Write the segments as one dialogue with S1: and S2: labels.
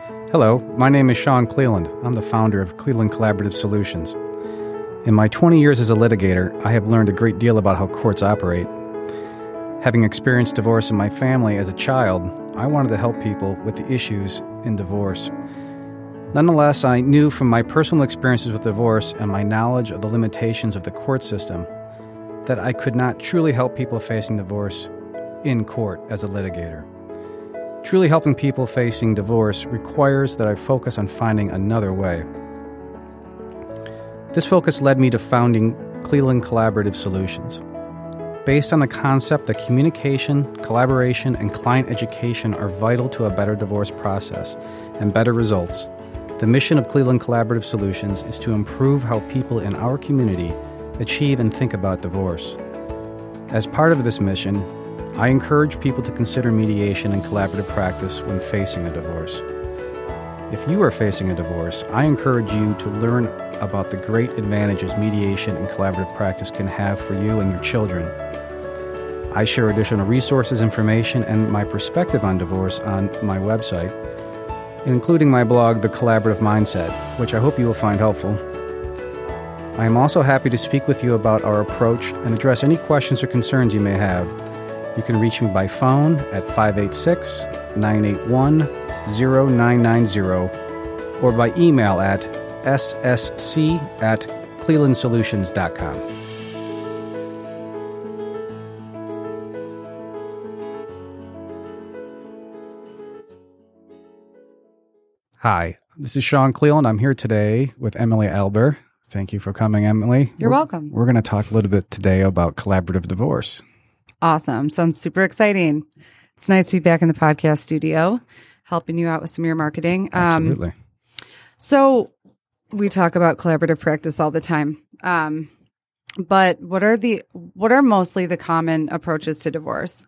S1: Hello, my name is Sean Cleland. I'm the founder of Cleland Collaborative Solutions. In my 20 years as a litigator, I have learned a great deal about how courts operate. Having experienced divorce in my family as a child, I wanted to help people with the issues in divorce. Nonetheless, I knew from my personal experiences with divorce and my knowledge of the limitations of the court system that I could not truly help people facing divorce in court as a litigator. Truly helping people facing divorce requires that I focus on finding another way. This focus led me to founding Cleland Collaborative Solutions. Based on the concept that communication, collaboration, and client education are vital to a better divorce process and better results, the mission of Cleland Collaborative Solutions is to improve how people in our community achieve and think about divorce. As part of this mission, I encourage people to consider mediation and collaborative practice when facing a divorce. If you are facing a divorce, I encourage you to learn about the great advantages mediation and collaborative practice can have for you and your children. I share additional resources, information, and my perspective on divorce on my website, including my blog, The Collaborative Mindset, which I hope you will find helpful. I am also happy to speak with you about our approach and address any questions or concerns you may have. You can reach me by phone at 586-981-0990 or by email at ssc@clelandsolutions.com. Hi, this is Sean Cleland. I'm here today with Emily Alber. Thank you for coming, Emily.
S2: You're welcome.
S1: We're going to talk a little bit today about collaborative divorce.
S2: Awesome. Sounds super exciting. It's nice to be back in the podcast studio, helping you out with some of your marketing.
S1: Absolutely.
S2: So we talk about collaborative practice all the time. But what are mostly the common approaches to divorce?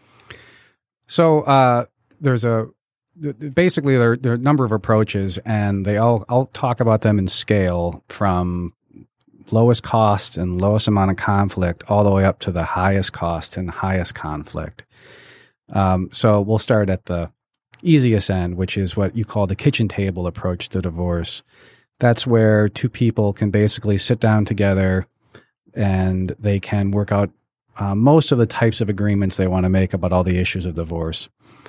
S1: So basically there are a number of approaches, and I'll talk about them in scale from lowest cost and lowest amount of conflict all the way up to the highest cost and highest conflict. So we'll start at the easiest end, which is what you call the kitchen table approach to divorce. That's where two people can basically sit down together and they can work out most of the types of agreements they want to make about all the issues of divorce.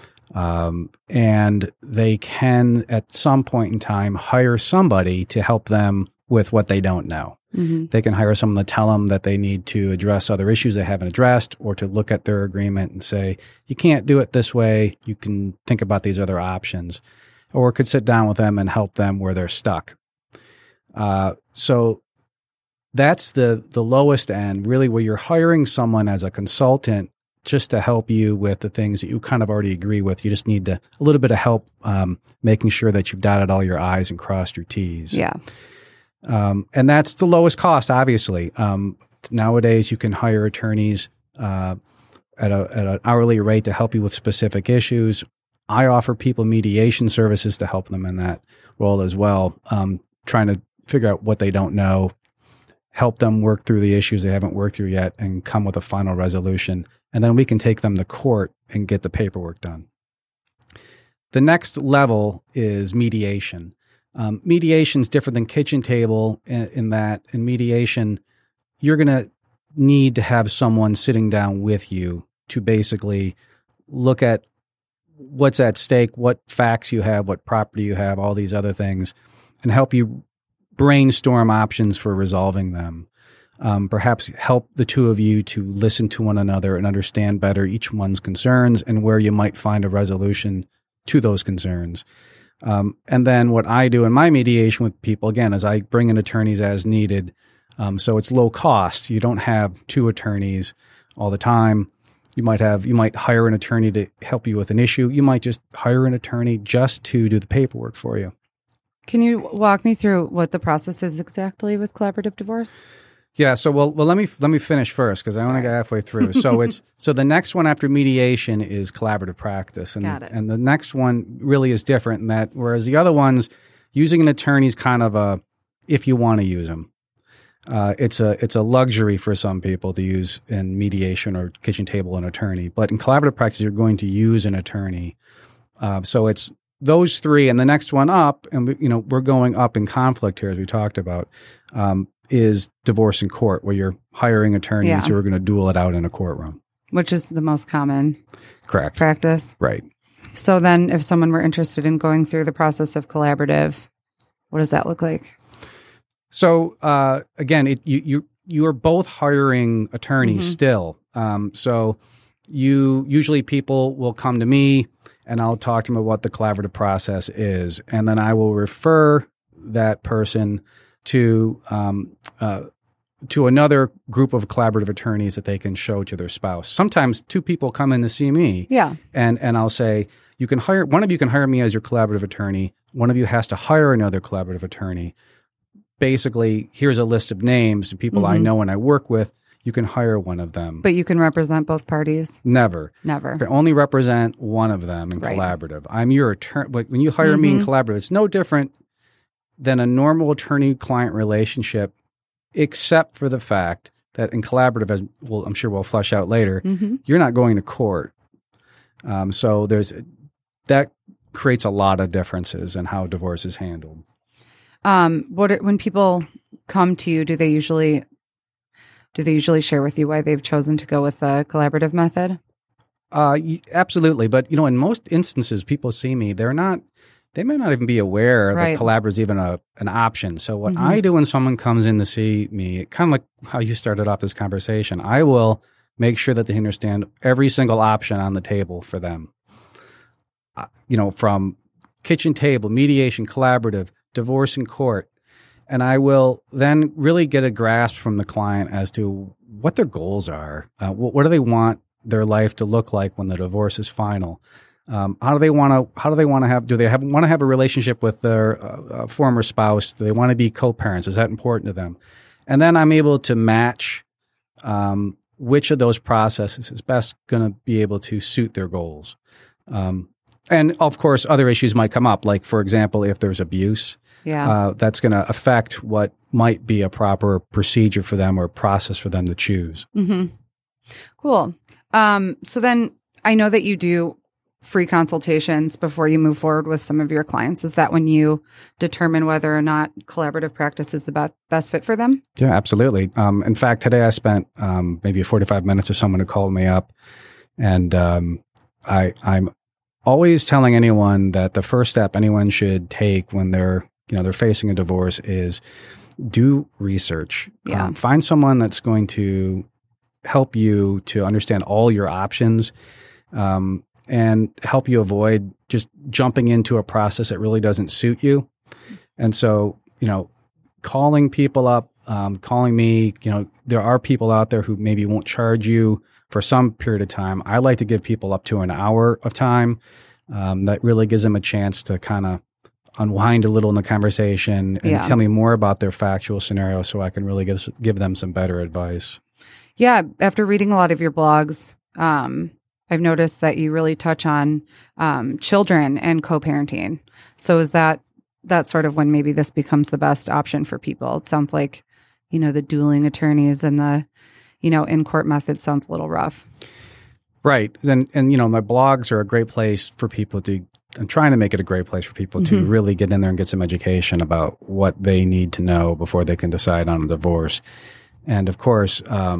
S1: And they can, at some point in time, hire somebody to help them with what they don't know. Mm-hmm. They can hire someone to tell them that they need to address other issues they haven't addressed, or to look at their agreement and say, you can't do it this way. You can think about these other options, or could sit down with them and help them where they're stuck. So that's the lowest end, really, where you're hiring someone as a consultant just to help you with the things that you kind of already agree with. You just need a little bit of help making sure that you've dotted all your I's and crossed your T's.
S2: Yeah.
S1: And that's the lowest cost, obviously. Nowadays, you can hire attorneys at an hourly rate to help you with specific issues. I offer people mediation services to help them in that role as well, trying to figure out what they don't know, help them work through the issues they haven't worked through yet, and come with a final resolution. And then we can take them to court and get the paperwork done. The next level is mediation. Mediation is different than kitchen table in that in mediation, you're going to need to have someone sitting down with you to basically look at what's at stake, what facts you have, what property you have, all these other things, and help you brainstorm options for resolving them. Perhaps help the two of you to listen to one another and understand better each one's concerns and where you might find a resolution to those concerns. And then what I do in my mediation with people, again, is I bring in attorneys as needed. So it's low cost. You don't have two attorneys all the time. You might hire an attorney to help you with an issue. You might just hire an attorney just to do the paperwork for you.
S2: Can you walk me through what the process is exactly with collaborative divorce?
S1: Yeah. So well, let me finish first because I want to get halfway through. So so the next one after mediation is collaborative practice, and
S2: Got it.
S1: And the next one really is different in that, whereas the other ones, using an attorney is kind of a if you want to use them. It's a luxury for some people to use in mediation or kitchen table an attorney, but in collaborative practice, you're going to use an attorney. So it's those three, and the next one up, and we're going up in conflict here, as we talked about, is divorce in court, where you're hiring attorneys who are going to duel it out in a courtroom.
S2: Which is the most common
S1: Correct.
S2: practice.
S1: Right.
S2: So then if someone were interested in going through the process of collaborative, what does that look like?
S1: So again, you are both hiring attorneys still. So usually people will come to me and I'll talk to them about what the collaborative process is. And then I will refer that person to another group of collaborative attorneys that they can show to their spouse. Sometimes two people come in to see me.
S2: Yeah.
S1: And I'll say, one of you can hire me as your collaborative attorney. One of you has to hire another collaborative attorney. Basically, here's a list of names of people I know and I work with. You can hire one of them.
S2: But you can represent both parties?
S1: Never. You can only represent one of them in collaborative. I'm your attorney. When you hire me in collaborative, it's no different than a normal attorney-client relationship, except for the fact that in collaborative, as I'm sure we'll flesh out later, you're not going to court. So that creates a lot of differences in how divorce is handled.
S2: When people come to you, do they usually share with you why they've chosen to go with the collaborative method?
S1: Absolutely. But, in most instances, people see me, they may not even be aware that collaborative is even an option. So what I do when someone comes in to see me, kind of like how you started off this conversation, I will make sure that they understand every single option on the table for them. From kitchen table, mediation, collaborative, divorce in court. And I will then really get a grasp from the client as to what their goals are. What do they want their life to look like when the divorce is final? How do they want to have? Do they want to have a relationship with their former spouse? Do they want to be co-parents? Is that important to them? And then I'm able to match which of those processes is best going to be able to suit their goals. And of course, other issues might come up. Like, for example, if there's abuse, that's going to affect what might be a proper procedure for them or process for them to choose.
S2: Cool. So then I know that you do free consultations before you move forward with some of your clients. Is that when you determine whether or not collaborative practice is the best fit for them?
S1: Yeah, absolutely. In fact, today I spent maybe 45 minutes with someone who called me up, and I'm always telling anyone that the first step anyone should take when they're facing a divorce is do research. Find someone that's going to help you to understand all your options, and help you avoid just jumping into a process that really doesn't suit you. And so, calling people up, calling me, there are people out there who maybe won't charge you for some period of time. I like to give people up to an hour of time. That really gives them a chance to kind of unwind a little in the conversation and tell me more about their factual scenario so I can really give them some better advice.
S2: Yeah. After reading a lot of your blogs, I've noticed that you really touch on children and co-parenting. So is that sort of when maybe this becomes the best option for people? It sounds like, the dueling attorneys and the, in-court method sounds a little rough.
S1: Right. And my blogs are a great place for people to, I'm trying to make it a great place for people to really get in there and get some education about what they need to know before they can decide on a divorce. And of course,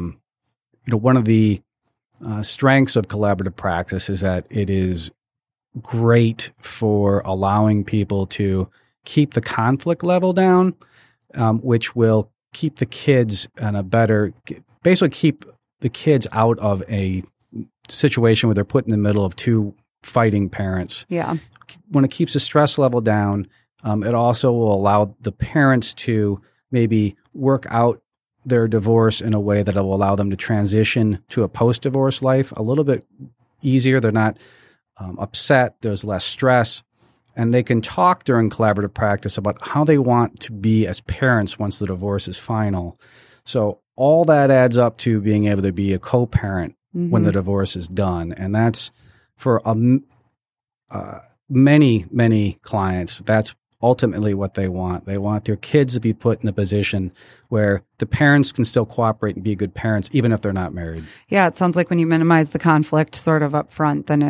S1: one of the strengths of collaborative practice is that it is great for allowing people to keep the conflict level down, which will keep the kids basically keep the kids out of a situation where they're put in the middle of two fighting parents.
S2: Yeah.
S1: When it keeps the stress level down, it also will allow the parents to maybe work out their divorce in a way that will allow them to transition to a post-divorce life a little bit easier. They're not upset. There's less stress. And they can talk during collaborative practice about how they want to be as parents once the divorce is final. So all that adds up to being able to be a co-parent when the divorce is done. And that's for many, many clients, that's ultimately what they want. They want their kids to be put in a position where the parents can still cooperate and be good parents, even if they're not married.
S2: Yeah, it sounds like when you minimize the conflict sort of up front, then it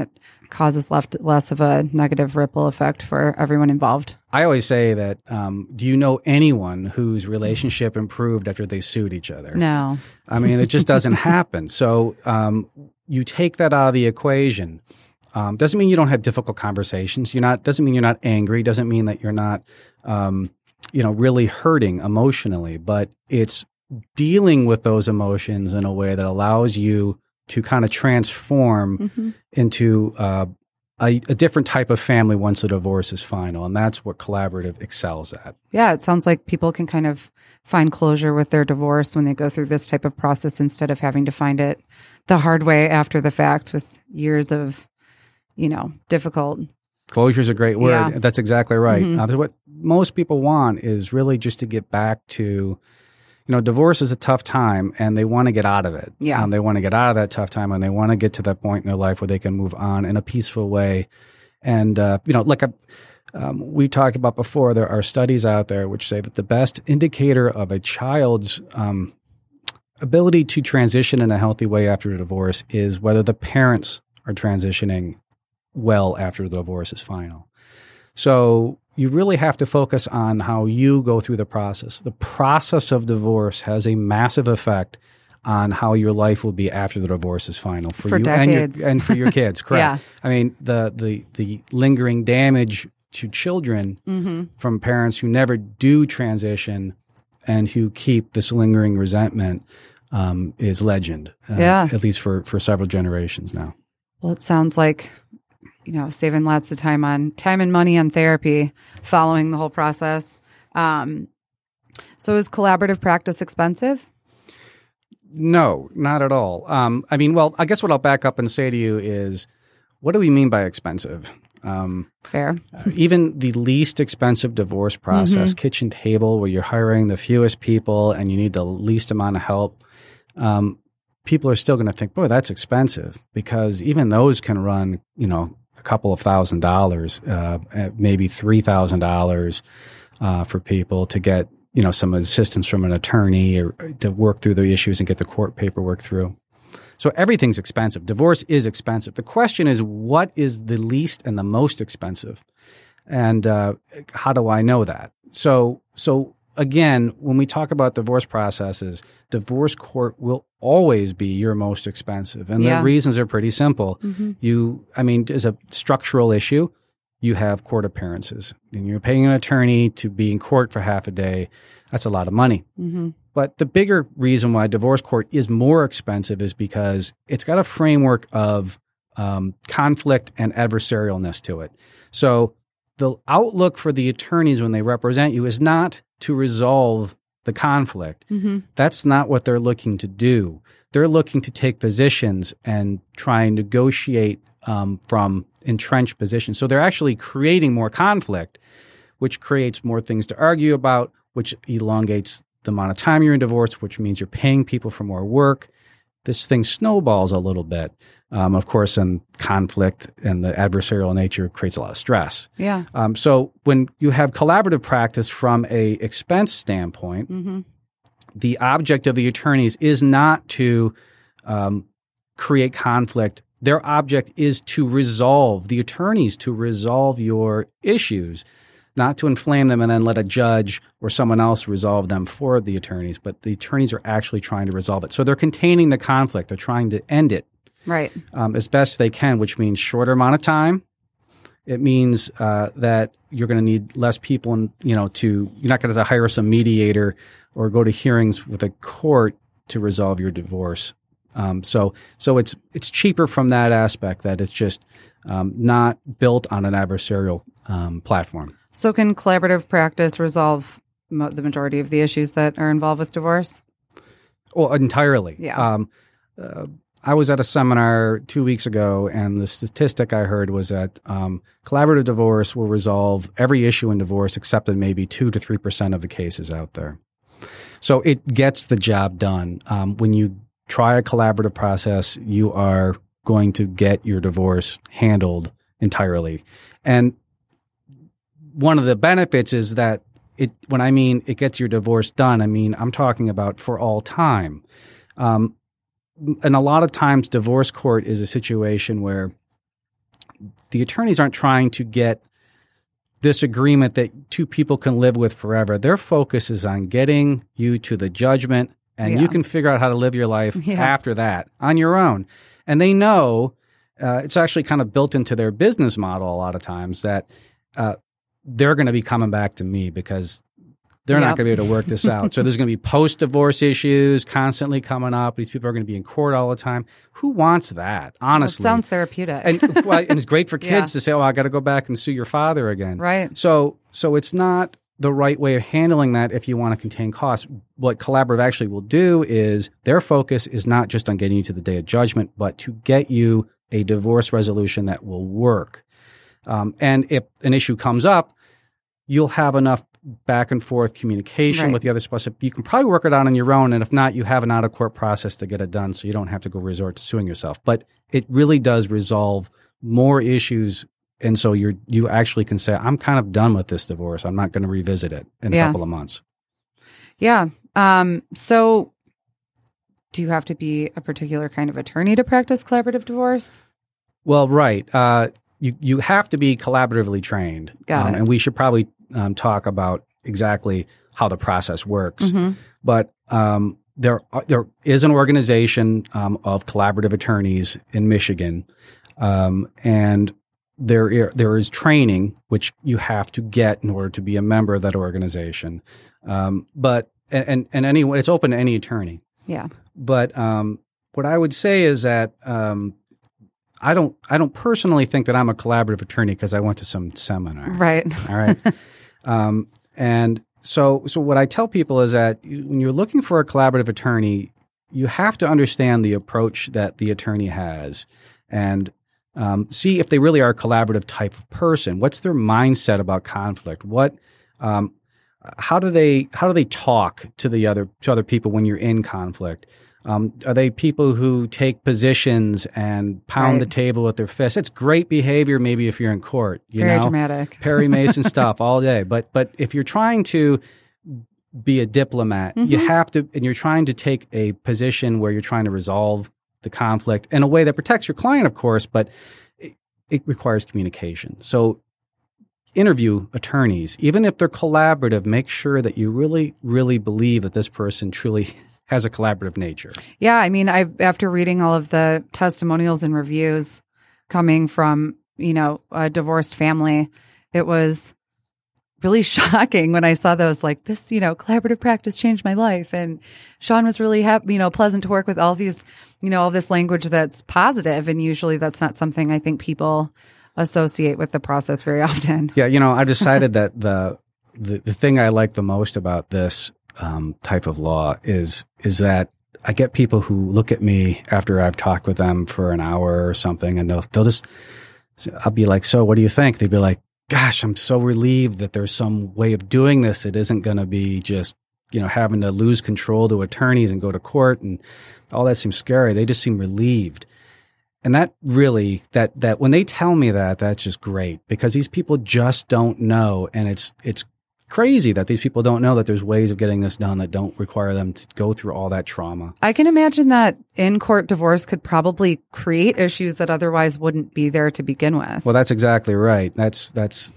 S2: causes less of a negative ripple effect for everyone involved.
S1: I always say that, do you know anyone whose relationship improved after they sued each other?
S2: No.
S1: I mean, it just doesn't happen. So you take that out of the equation. Doesn't mean you don't have difficult conversations. Doesn't mean you're not angry. Doesn't mean that you're not, really hurting emotionally. But it's dealing with those emotions in a way that allows you to kind of transform into a different type of family once the divorce is final. And that's what collaborative excels at.
S2: Yeah, it sounds like people can kind of find closure with their divorce when they go through this type of process instead of having to find it the hard way after the fact with years of, difficult.
S1: Closure is a great word.
S2: Yeah.
S1: That's exactly right. What most people want is really just to get back to, divorce is a tough time and they want to get out of it.
S2: Yeah.
S1: They want to get out of that tough time and they want to get to that point in their life where they can move on in a peaceful way. And, we talked about before, there are studies out there which say that the best indicator of a child's ability to transition in a healthy way after a divorce is whether the parents are transitioning well after the divorce is final. So you really have to focus on how you go through the process. The process of divorce has a massive effect on how your life will be after the divorce is final for you
S2: decades.
S1: and for your kids. Correct.
S2: Yeah.
S1: I mean, the lingering damage to children from parents who never do transition and who keep this lingering resentment is legend. At least for several generations now.
S2: Well, it sounds like saving lots of time and money on therapy following the whole process. So is collaborative practice expensive?
S1: No, not at all. I guess what I'll back up and say to you is, what do we mean by expensive?
S2: Fair.
S1: Even the least expensive divorce process, kitchen table, where you're hiring the fewest people and you need the least amount of help, people are still going to think, boy, that's expensive, because even those can run, a couple of $1,000s, maybe $3,000 for people to get, some assistance from an attorney or to work through the issues and get the court paperwork through. So everything's expensive. Divorce is expensive. The question is, what is the least and the most expensive? And how do I know that? So again, when we talk about divorce processes, divorce court will always be your most expensive. And the reasons are pretty simple. As a structural issue, you have court appearances. And you're paying an attorney to be in court for half a day. That's a lot of money. But the bigger reason why divorce court is more expensive is because it's got a framework of conflict and adversarialness to it. So the outlook for the attorneys when they represent you is not to resolve the conflict. That's not what they're looking to do. They're looking to take positions and try and negotiate from entrenched positions. So they're actually creating more conflict, which creates more things to argue about, which elongates the amount of time you're in divorce, which means you're paying people for more work. This thing snowballs a little bit. Of course, and conflict and the adversarial nature creates a lot of stress.
S2: Yeah.
S1: So when you have collaborative practice from a expense standpoint, the object of the attorneys is not to create conflict. Their object is to resolve your issues, not to inflame them and then let a judge or someone else resolve them for the attorneys. But the attorneys are actually trying to resolve it. So they're containing the conflict. They're trying to end it.
S2: Right.
S1: As best they can, which means shorter amount of time. It means that you're going to need less people, and you're not going to hire some mediator or go to hearings with a court to resolve your divorce. So it's cheaper from that aspect, that it's just not built on an adversarial platform.
S2: So can collaborative practice resolve the majority of the issues that are involved with divorce?
S1: Well, entirely.
S2: Yeah.
S1: I was at a seminar 2 weeks ago, and the statistic I heard was that collaborative divorce will resolve every issue in divorce except in maybe 2 to 3% of the cases out there. So it gets the job done. When you try a collaborative process, you are going to get your divorce handled entirely. And one of the benefits is that when I mean it gets your divorce done, I'm talking about for all time. And a lot of times divorce court is a situation where the attorneys aren't trying to get this agreement that two people can live with forever. Their focus is on getting you to the judgment, and you can figure out how to live your life after that on your own. And they know it's actually kind of built into their business model a lot of times that they're going to be coming back to me because they're not going to be able to work this out. So there's going to be post-divorce issues constantly coming up. These people are going to be in court all the time. Who wants that, honestly?
S2: Well, it sounds therapeutic.
S1: And it's great for kids to say, I got to go back and sue your father again.
S2: Right.
S1: So it's not the right way of handling that if you want to contain costs. What Collaborative actually will do is their focus is not just on getting you to the day of judgment, but to get you a divorce resolution that will work. And if an issue comes up, you'll have enough back and forth communication with the other spouse. You can probably work it out on your own, and if not, you have an out-of-court process to get it done, so you don't have to go resort to suing yourself. But it really does resolve more issues, and so you actually can say, I'm kind of done with this divorce. I'm not going to revisit it in a couple of months. Yeah.
S2: So do you have to be a particular kind of attorney to practice collaborative divorce?
S1: Well, right. You have to be collaboratively trained.
S2: Got it.
S1: And we should probably talk about exactly how the process works. Mm-hmm. But there is an organization of collaborative attorneys in Michigan, and there is training which you have to get in order to be a member of that organization. But anyway, it's open to any attorney.
S2: Yeah.
S1: But what I would say is that I don't personally think that I'm a collaborative attorney because I went to some seminar.
S2: Right.
S1: All right. And so what I tell people is that when you're looking for a collaborative attorney, you have to understand the approach that the attorney has and see if they really are a collaborative type of person. What's their mindset about conflict? How do they talk to other people when you're in conflict? Are they people who take positions and pound the table with their fists? It's great behavior maybe if you're in court.
S2: Very dramatic.
S1: Perry Mason stuff all day. But if you're trying to be a diplomat, you have to, and you're trying to take a position where you're trying to resolve the conflict in a way that protects your client, of course, but it requires communication. So interview attorneys. Even if they're collaborative, make sure that you really, really believe that this person truly has a collaborative nature.
S2: Yeah, I mean, after reading all of the testimonials and reviews coming from, a divorced family, it was really shocking when I saw those, like, this, collaborative practice changed my life. And Sean was really happy, pleasant to work with, all these, all this language that's positive. And usually that's not something I think people associate with the process very often.
S1: Yeah, I decided that the thing I like the most about this type of law is that I get people who look at me after I've talked with them for an hour or something, and I'll be like, so what do you think? They'd be like, gosh, I'm so relieved that there's some way of doing this. It isn't going to be just, having to lose control to attorneys and go to court, and all that seems scary. They just seem relieved. And that really, that when they tell me that, that's just great, because these people just don't know. And it's crazy that these people don't know that there's ways of getting this done that don't require them to go through all that trauma.
S2: I can imagine that in-court divorce could probably create issues that otherwise wouldn't be there to begin with.
S1: Well, that's exactly right. That's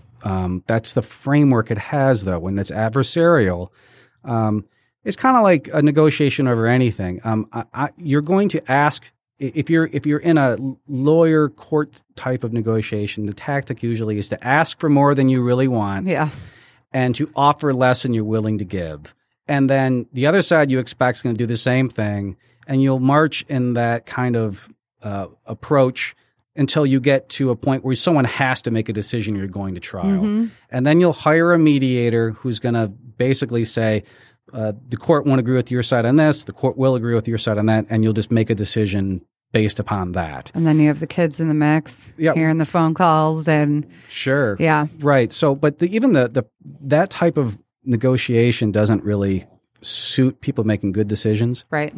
S1: the framework it has, though. When it's adversarial, it's kind of like a negotiation over anything. You're going to ask. If you're in a lawyer court type of negotiation, the tactic usually is to ask for more than you really want.
S2: Yeah.
S1: And to offer less than you're willing to give. And then the other side you expect is going to do the same thing, and you'll march in that kind of approach until you get to a point where someone has to make a decision, you're going to trial. Mm-hmm. And then you'll hire a mediator who's going to basically say, the court won't agree with your side on this, the court will agree with your side on that, and you'll just make a decision based upon that.
S2: And then you have the kids in the mix, hearing the phone calls and
S1: sure.
S2: Yeah.
S1: Right. So, but even that type of negotiation doesn't really suit people making good decisions.
S2: Right.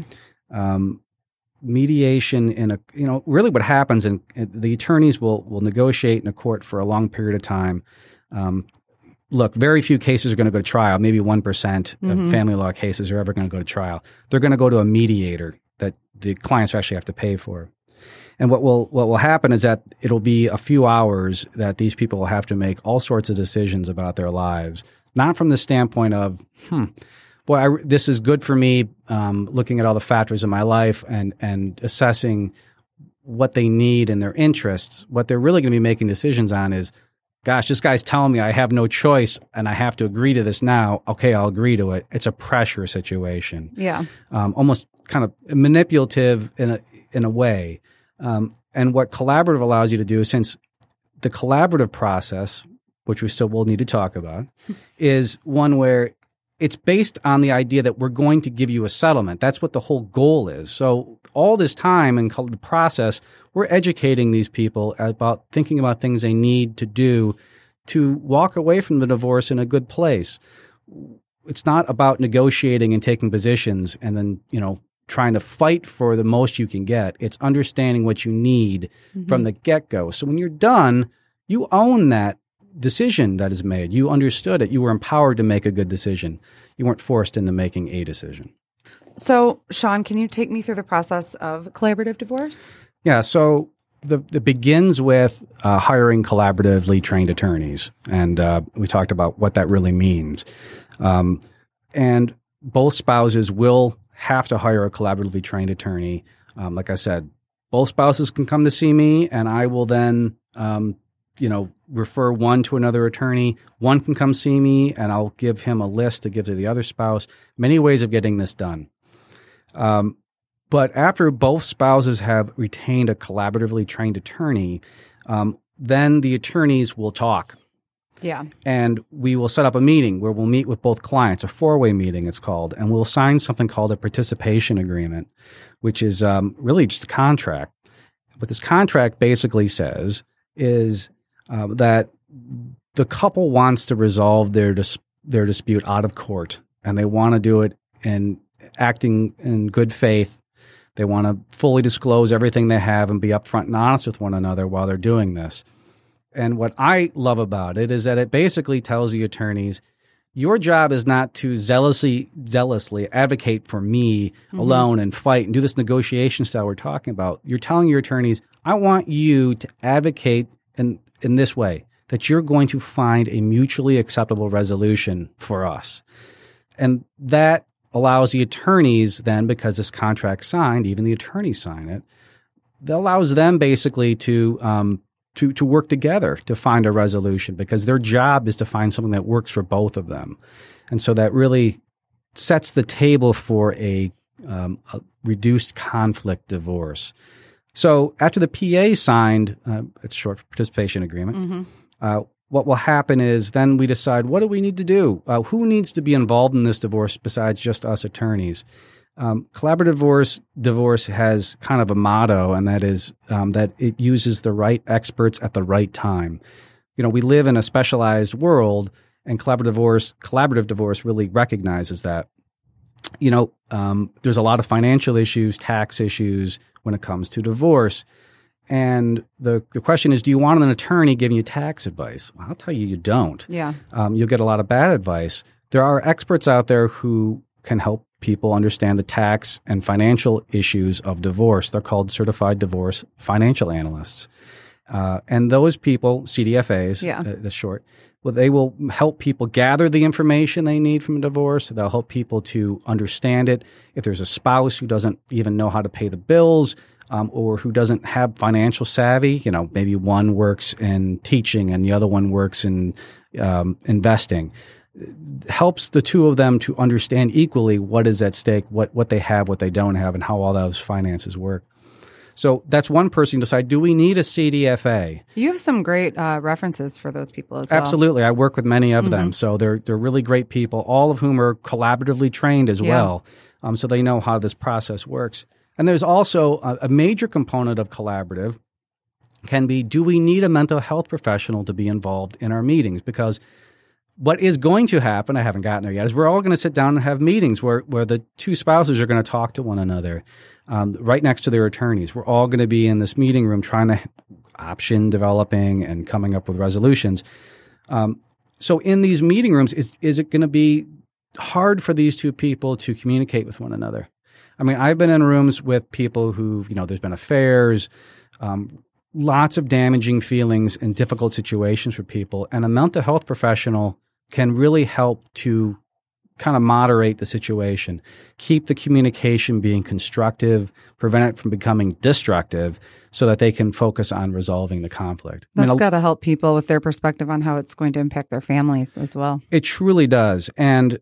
S1: Mediation really what happens, and the attorneys will negotiate in a court for a long period of time. Look, very few cases are going to go to trial. Maybe 1% of family law cases are ever going to go to trial. They're going to go to a mediator that the clients actually have to pay for. And what will happen is that it'll be a few hours that these people will have to make all sorts of decisions about their lives, not from the standpoint of, this is good for me, looking at all the factors in my life and assessing what they need and their interests. What they're really going to be making decisions on is, gosh, this guy's telling me I have no choice and I have to agree to this now. Okay, I'll agree to it. It's a pressure situation.
S2: Yeah.
S1: Almost kind of manipulative in a way. And what collaborative allows you to do, since the collaborative process, which we still will need to talk about, is one where it's based on the idea that we're going to give you a settlement. That's what the whole goal is. So all this time in the process, we're educating these people about thinking about things they need to do to walk away from the divorce in a good place. It's not about negotiating and taking positions and then, trying to fight for the most you can get. It's understanding what you need from the get-go. So when you're done, you own that decision that is made. You understood it. You were empowered to make a good decision. You weren't forced into making a decision.
S2: So, Sean, can you take me through the process of collaborative divorce?
S1: Yeah. So it begins with hiring collaboratively trained attorneys. And we talked about what that really means. And both spouses will have to hire a collaboratively trained attorney. Like I said, both spouses can come to see me, and I will then, refer one to another attorney. One can come see me, and I'll give him a list to give to the other spouse. Many ways of getting this done. But after both spouses have retained a collaboratively trained attorney, then the attorneys will talk.
S2: Yeah.
S1: And we will set up a meeting where we'll meet with both clients, a four-way meeting it's called, and we'll sign something called a participation agreement, which is really just a contract. What this contract basically says is that the couple wants to resolve their dispute out of court, and they want to do it in acting in good faith. They want to fully disclose everything they have and be upfront and honest with one another while they're doing this. And what I love about it is that it basically tells the attorneys, your job is not to zealously advocate for me alone and fight and do this negotiation style we're talking about. You're telling your attorneys, I want you to advocate in this way, that you're going to find a mutually acceptable resolution for us. And that allows the attorneys then, because this contract's signed, even the attorneys sign it, that allows them basically to work together to find a resolution, because their job is to find something that works for both of them. And so that really sets the table for a reduced conflict divorce. So after the PA signed, it's short for participation agreement, what will happen is then we decide, what do we need to do? Who needs to be involved in this divorce besides just us attorneys? Collaborative divorce has kind of a motto, and that is that it uses the right experts at the right time. We live in a specialized world, and collaborative divorce really recognizes that. There's a lot of financial issues, tax issues when it comes to divorce. And the question is, do you want an attorney giving you tax advice? Well, I'll tell you, you don't.
S2: Yeah.
S1: You'll get a lot of bad advice. There are experts out there who can help people understand the tax and financial issues of divorce. They're called certified divorce financial analysts. And those people, CDFAs, the short, well, they will help people gather the information they need from a divorce. They'll help people to understand it. If there's a spouse who doesn't even know how to pay the bills, or who doesn't have financial savvy, maybe one works in teaching and the other one works in investing, helps the two of them to understand equally what is at stake, what they have, what they don't have, and how all those finances work. So that's one person to decide, do we need a CDFA? You
S2: have some great references for those people as well.
S1: Absolutely. I work with many of them. So they're really great people, all of whom are collaboratively trained as well. So they know how this process works. And there's also a major component of collaborative can be, do we need a mental health professional to be involved in our meetings? Because what is going to happen, I haven't gotten there yet, is we're all going to sit down and have meetings where the two spouses are going to talk to one another right next to their attorneys. We're all going to be in this meeting room trying to option developing and coming up with resolutions. So in these meeting rooms, is it going to be hard for these two people to communicate with one another? I mean, I've been in rooms with people who, there's been affairs, lots of damaging feelings and difficult situations for people. And a mental health professional can really help to kind of moderate the situation, keep the communication being constructive, prevent it from becoming destructive so that they can focus on resolving the conflict.
S2: That's got to help people with their perspective on how it's going to impact their families as well.
S1: It truly does. And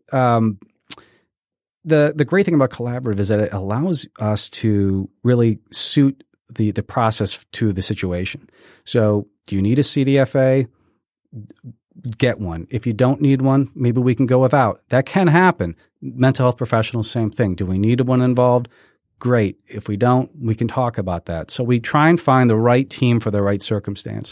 S1: the great thing about collaborative is that it allows us to really suit the process to the situation. So do you need a CDFA? Get one. If you don't need one, maybe we can go without. That can happen. Mental health professionals, same thing. Do we need one involved? Great. If we don't, we can talk about that. So we try and find the right team for the right circumstance.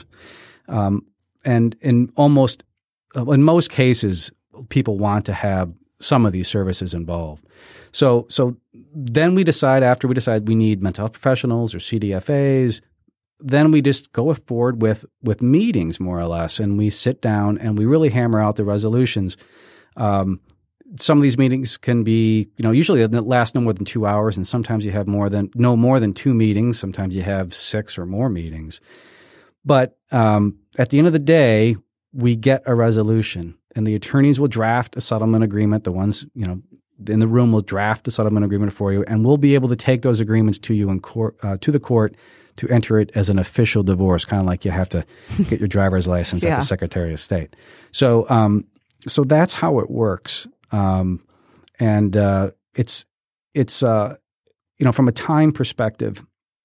S1: And in most cases, people want to have some of these services involved. So then after we decide we need mental health professionals or CDFAs, then we just go forward with meetings, more or less, and we sit down and we really hammer out the resolutions. Some of these meetings can be, usually they last no more than 2 hours, and sometimes you have no more than 2 meetings. Sometimes you have 6 or more meetings. But at the end of the day, we get a resolution, and the attorneys will draft a settlement agreement. The ones, in the room will draft a settlement agreement for you, and we'll be able to take those agreements to you in court, to the court, to enter it as an official divorce, kind of like you have to get your driver's license at the Secretary of State. So that's how it works. And it's from a time perspective,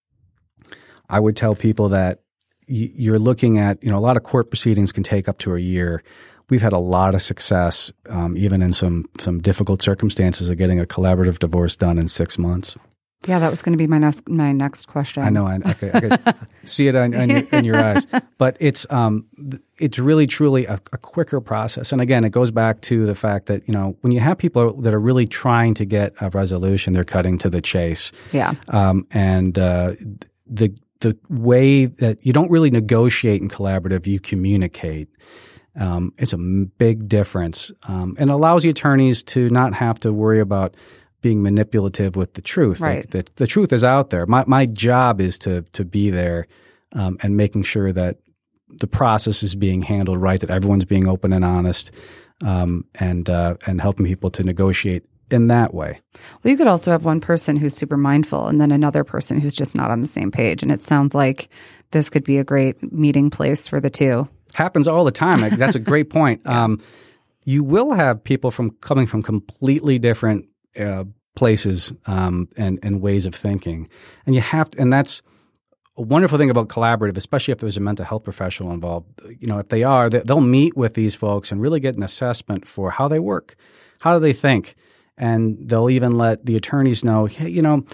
S1: I would tell people that you're looking at, a lot of court proceedings can take up to a year. We've had a lot of success, even in some difficult circumstances, of getting a collaborative divorce done in 6 months.
S2: Yeah, that was going to be my next question.
S1: I know, I could see it in your eyes, but it's really truly a quicker process. And again, it goes back to the fact that when you have people that are really trying to get a resolution, they're cutting to the chase.
S2: Yeah,
S1: and the way that you don't really negotiate in collaborative, you communicate. It's a big difference, and allows the attorneys to not have to worry about being manipulative with the truth.
S2: Right.
S1: Like the truth is out there. My job is to be there and making sure that the process is being handled right, that everyone's being open and honest, and helping people to negotiate in that way.
S2: Well, you could also have one person who's super mindful and then another person who's just not on the same page. And it sounds like this could be a great meeting place for the two. Happens
S1: all the time. That's a great point. You will have people coming from completely different places and ways of thinking, and you have to, and that's a wonderful thing about collaborative, especially if there's a mental health professional involved. If they are, they'll meet with these folks and really get an assessment for how they work, how do they think, and they'll even let the attorneys know, hey,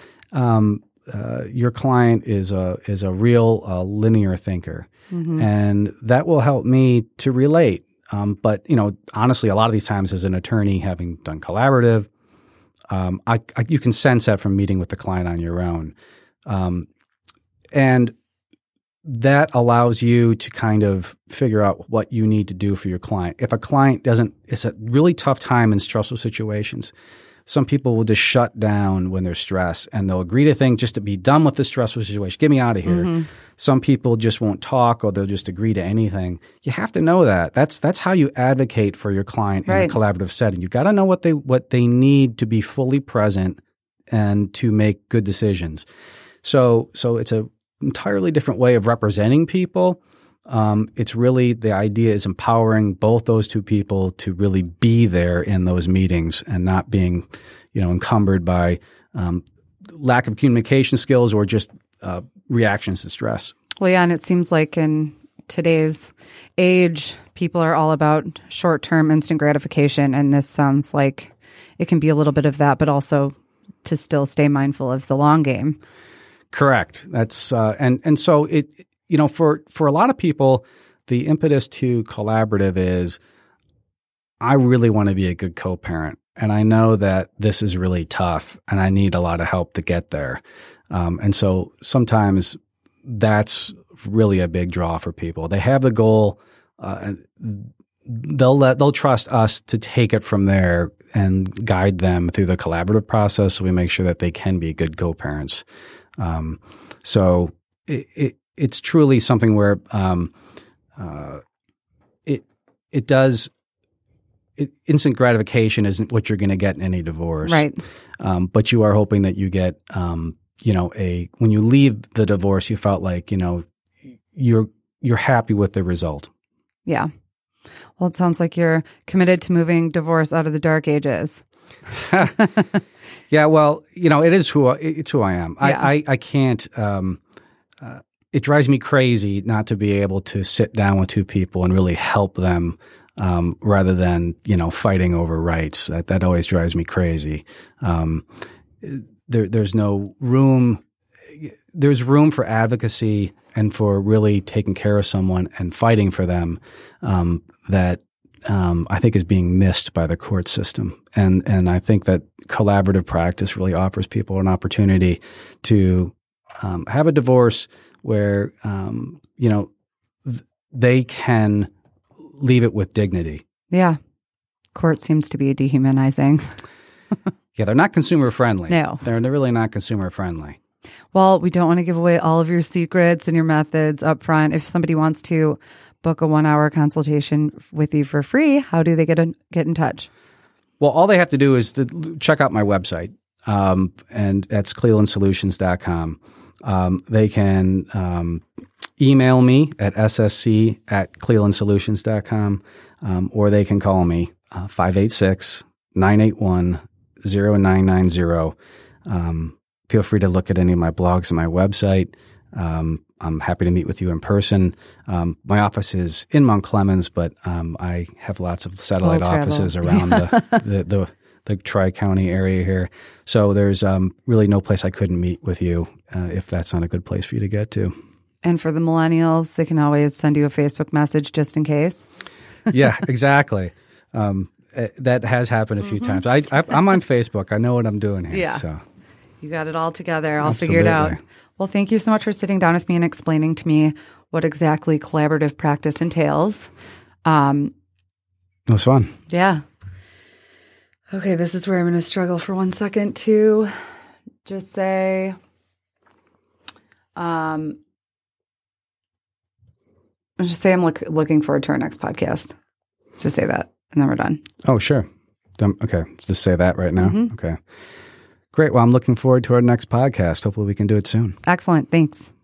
S1: your client is a real linear thinker, and that will help me to relate. But honestly, a lot of these times, as an attorney, having done collaborative, you can sense that from meeting with the client on your own. And that allows you to kind of figure out what you need to do for your client. If a client it's a really tough time in stressful situations. Some people will just shut down when they're stressed, and they'll agree to things just to be done with the stressful situation. Get me out of here. Some people just won't talk, or they'll just agree to anything. You have to know that. That's how you advocate for your client in a collaborative setting. You got to know what they need to be fully present and to make good decisions. So it's an entirely different way of representing people. It's really, the idea is empowering both those two people to really be there in those meetings and not being, encumbered by lack of communication skills or just reactions to stress.
S2: Well, yeah, and it seems like in today's age, people are all about short-term instant gratification, and this sounds like it can be a little bit of that, but also to still stay mindful of the long game.
S1: Correct. That's and so it. For a lot of people, the impetus to collaborative is, I really want to be a good co-parent, and I know that this is really tough, and I need a lot of help to get there. And so sometimes that's really a big draw for people. They have the goal, and they'll trust us to take it from there. and guide them through the collaborative process, so we make sure that they can be good co-parents. So it's truly something where instant gratification isn't what you're going to get in any divorce,
S2: Right.
S1: But you are hoping that you get, when you leave the divorce, you felt like, you're happy with the result.
S2: Yeah. Well, it sounds like you're committed to moving divorce out of the dark ages.
S1: Yeah, well, it's who I am.
S2: Yeah.
S1: I can't. It drives me crazy not to be able to sit down with two people and really help them, rather than fighting over rights. That always drives me crazy. There's no room. There's room for advocacy and for really taking care of someone and fighting for them. That I think is being missed by the court system. And I think that collaborative practice really offers people an opportunity to have a divorce where, they can leave it with dignity.
S2: Yeah. Court seems to be dehumanizing.
S1: Yeah, they're not consumer friendly.
S2: No.
S1: They're really not consumer friendly.
S2: Well, we don't want to give away all of your secrets and your methods up front. If somebody wants to book a 1-hour consultation with you for free, how do they get in touch?
S1: Well, all they have to do is to check out my website, and that's clevelandsolutions.com. They can email me at ssc@clevelandsolutions.com, or they can call me 586-981-0990. Feel free to look at any of my blogs on my website. I'm happy to meet with you in person. My office is in Mount Clemens, but I have lots of satellite offices around the Tri-County area here. So there's really no place I couldn't meet with you if that's not a good place for you to get to.
S2: And for the millennials, they can always send you a Facebook message just in case.
S1: Yeah, exactly. That has happened a few times. I'm on Facebook. I know what I'm doing here.
S2: Yeah.
S1: So.
S2: You got it all together. I'll figure it out. Well, thank you so much for sitting down with me and explaining to me what exactly collaborative practice entails.
S1: It was fun.
S2: Yeah. Okay, this is where I'm going to struggle for 1 second to just say, I'm looking forward to our next podcast. Just say that, and then we're done.
S1: Oh, sure. Okay, just say that right now.
S2: Mm-hmm.
S1: Okay. Great. Well, I'm looking forward to our next podcast. Hopefully we can do it soon.
S2: Excellent. Thanks.